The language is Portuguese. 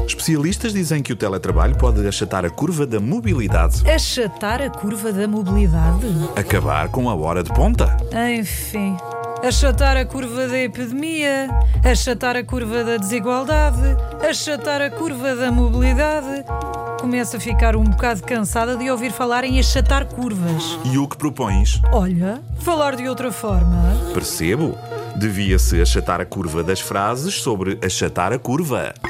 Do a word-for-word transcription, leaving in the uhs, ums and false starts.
Especialistas dizem que o teletrabalho pode achatar a curva da mobilidade. Achatar a curva da mobilidade? Acabar com a hora de ponta. Enfim, achatar a curva da epidemia, achatar a curva da desigualdade, achatar a curva da mobilidade. Começo a ficar um bocado cansada de ouvir falar em achatar curvas. E o que propões? Olha, falar de outra forma. Percebo. Devia-se achatar a curva das frases sobre achatar a curva.